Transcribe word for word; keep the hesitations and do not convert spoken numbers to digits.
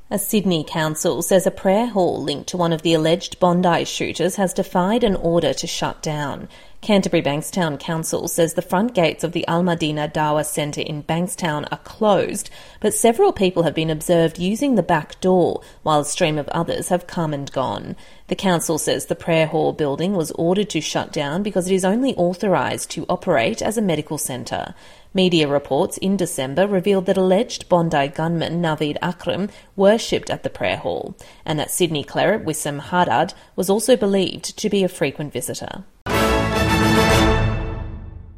A Sydney council says a prayer hall linked to one of the alleged Bondi shooters has defied an order to shut down. Canterbury Bankstown Council says the front gates of the Al Madina Dawah Centre in Bankstown are closed, but several people have been observed using the back door, while a stream of others have come and gone. The council says the prayer hall building was ordered to shut down because it is only authorised to operate as a medical centre. Media reports in December revealed that alleged Bondi gunman Naveed Akram worshipped at the prayer hall, and that Sydney cleric Wissam Haddad was also believed to be a frequent visitor.